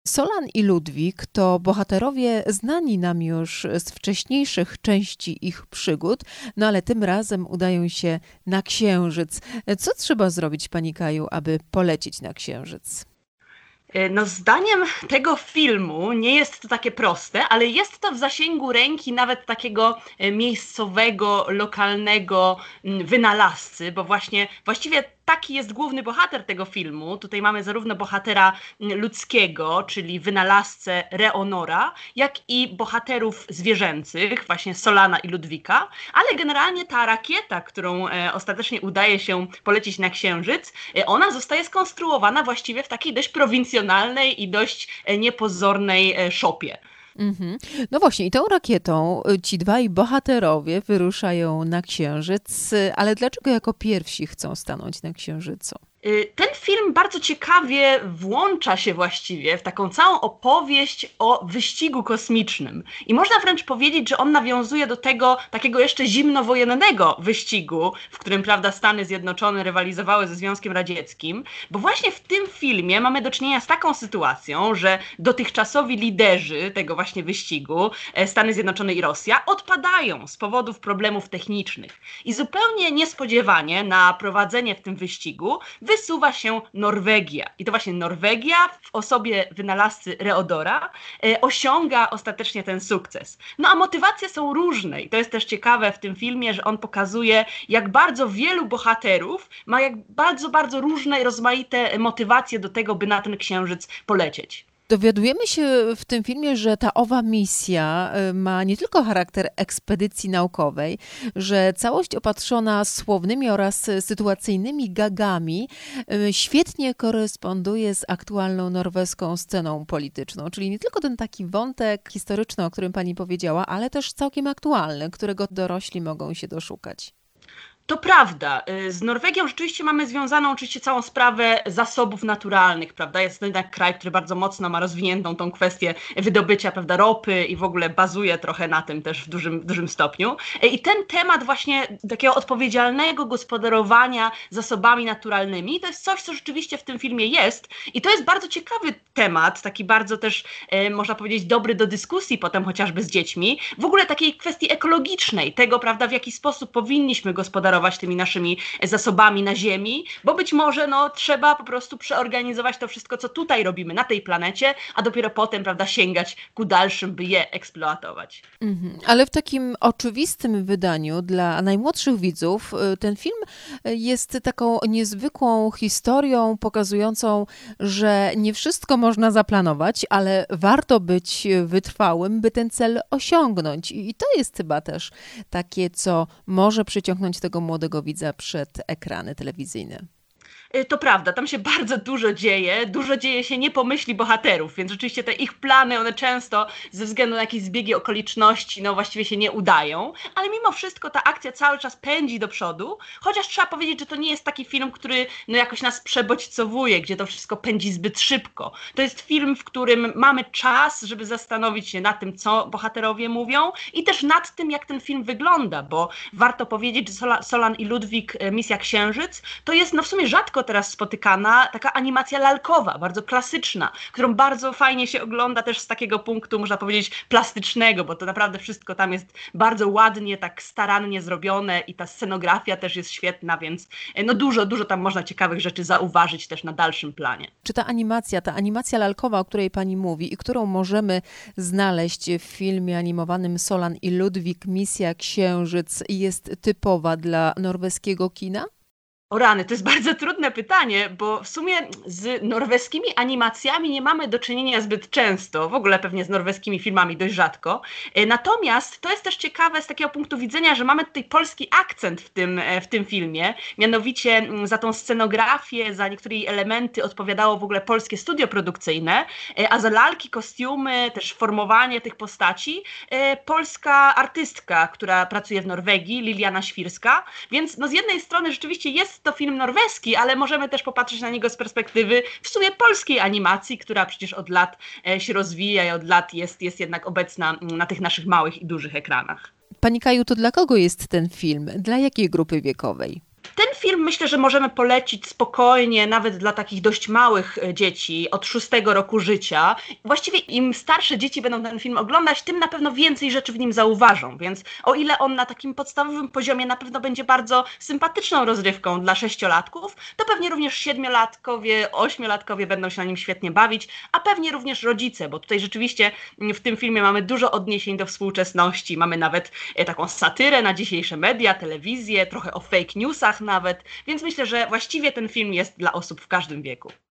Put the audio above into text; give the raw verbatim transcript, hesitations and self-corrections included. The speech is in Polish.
Solan i Ludwik to bohaterowie znani nam już z wcześniejszych części ich przygód, no ale tym razem udają się na Księżyc. Co trzeba zrobić, pani Kaju, aby polecieć na Księżyc? No, zdaniem tego filmu nie jest to takie proste, ale jest to w zasięgu ręki nawet takiego miejscowego, lokalnego wynalazcy, bo właśnie właściwie taki jest główny bohater tego filmu. Tutaj mamy zarówno bohatera ludzkiego, czyli wynalazcę Reonora, jak i bohaterów zwierzęcych, właśnie Solana i Ludwika, ale generalnie ta rakieta, którą e, ostatecznie udaje się polecieć na Księżyc, e, ona zostaje skonstruowana właściwie w takiej dość prowincjonalnej i dość e, niepozornej e, szopie. Mhm. No właśnie, i tą rakietą ci dwaj bohaterowie wyruszają na Księżyc, ale dlaczego jako pierwsi chcą stanąć na Księżycu? Ten film bardzo ciekawie włącza się właściwie w taką całą opowieść o wyścigu kosmicznym. I można wręcz powiedzieć, że on nawiązuje do tego takiego jeszcze zimnowojennego wyścigu, w którym, prawda, Stany Zjednoczone rywalizowały ze Związkiem Radzieckim, bo właśnie w tym filmie mamy do czynienia z taką sytuacją, że dotychczasowi liderzy tego właśnie wyścigu, Stany Zjednoczone i Rosja, odpadają z powodów problemów technicznych. I zupełnie niespodziewanie na prowadzenie w tym wyścigu wysuwa się Norwegia. I to właśnie Norwegia w osobie wynalazcy Reodora e, osiąga ostatecznie ten sukces. No a motywacje są różne i to jest też ciekawe w tym filmie, że on pokazuje, jak bardzo wielu bohaterów ma jak bardzo, bardzo różne i rozmaite motywacje do tego, by na ten księżyc polecieć. Dowiadujemy się w tym filmie, że ta owa misja ma nie tylko charakter ekspedycji naukowej, że całość opatrzona słownymi oraz sytuacyjnymi gagami świetnie koresponduje z aktualną norweską sceną polityczną. Czyli nie tylko ten taki wątek historyczny, o którym pani powiedziała, ale też całkiem aktualny, którego dorośli mogą się doszukać. To prawda. Z Norwegią rzeczywiście mamy związaną oczywiście całą sprawę zasobów naturalnych, prawda? Jest to jednak kraj, który bardzo mocno ma rozwiniętą tą kwestię wydobycia, prawda, ropy i w ogóle bazuje trochę na tym też w dużym, w dużym stopniu. I ten temat właśnie takiego odpowiedzialnego gospodarowania zasobami naturalnymi to jest coś, co rzeczywiście w tym filmie jest i to jest bardzo ciekawy temat, taki bardzo też, e, można powiedzieć, dobry do dyskusji potem chociażby z dziećmi. W ogóle takiej kwestii ekologicznej, tego, prawda, w jaki sposób powinniśmy gospodarować tymi naszymi zasobami na Ziemi, bo być może no, trzeba po prostu przeorganizować to wszystko, co tutaj robimy na tej planecie, a dopiero potem, prawda, sięgać ku dalszym, by je eksploatować. Mhm. Ale w takim oczywistym wydaniu dla najmłodszych widzów ten film jest taką niezwykłą historią pokazującą, że nie wszystko można zaplanować, ale warto być wytrwałym, by ten cel osiągnąć. I to jest chyba też takie, co może przyciągnąć tego młodego widza przed ekrany telewizyjne. To prawda, tam się bardzo dużo dzieje, dużo dzieje się nie po myśli bohaterów, więc rzeczywiście te ich plany, one często ze względu na jakieś zbiegi okoliczności, no właściwie się nie udają, ale mimo wszystko ta akcja cały czas pędzi do przodu, chociaż trzeba powiedzieć, że to nie jest taki film, który no jakoś nas przebodźcowuje, gdzie to wszystko pędzi zbyt szybko. To jest film, w którym mamy czas, żeby zastanowić się nad tym, co bohaterowie mówią i też nad tym, jak ten film wygląda, bo warto powiedzieć, że Solan i Ludwik, Misja Księżyc, to jest no w sumie rzadko teraz spotykana taka animacja lalkowa, bardzo klasyczna, którą bardzo fajnie się ogląda też z takiego punktu, można powiedzieć, plastycznego, bo to naprawdę wszystko tam jest bardzo ładnie, tak starannie zrobione i ta scenografia też jest świetna, więc no dużo, dużo tam można ciekawych rzeczy zauważyć też na dalszym planie. Czy ta animacja, ta animacja lalkowa, o której pani mówi i którą możemy znaleźć w filmie animowanym Solan i Ludwik, Misja Księżyc, jest typowa dla norweskiego kina? O rany, to jest bardzo trudne pytanie, bo w sumie z norweskimi animacjami nie mamy do czynienia zbyt często, w ogóle pewnie z norweskimi filmami dość rzadko. Natomiast to jest też ciekawe z takiego punktu widzenia, że mamy tutaj polski akcent w tym, w tym filmie, mianowicie za tą scenografię, za niektóre elementy odpowiadało w ogóle polskie studio produkcyjne, a za lalki, kostiumy, też formowanie tych postaci polska artystka, która pracuje w Norwegii, Liliana Świrska, więc no z jednej strony rzeczywiście jest to film norweski, ale możemy też popatrzeć na niego z perspektywy w sumie polskiej animacji, która przecież od lat się rozwija i od lat jest, jest jednak obecna na tych naszych małych i dużych ekranach. Pani Kaju, to dla kogo jest ten film? Dla jakiej grupy wiekowej? Ten film myślę, że możemy polecić spokojnie, nawet dla takich dość małych dzieci od szóstego roku życia. Właściwie im starsze dzieci będą ten film oglądać, tym na pewno więcej rzeczy w nim zauważą, więc o ile on na takim podstawowym poziomie na pewno będzie bardzo sympatyczną rozrywką dla sześciolatków, to pewnie również siedmiolatkowie, ośmiolatkowie będą się na nim świetnie bawić, a pewnie również rodzice, bo tutaj rzeczywiście w tym filmie mamy dużo odniesień do współczesności, mamy nawet taką satyrę na dzisiejsze media, telewizję, trochę o fake newsach nawet, więc myślę, że właściwie ten film jest dla osób w każdym wieku.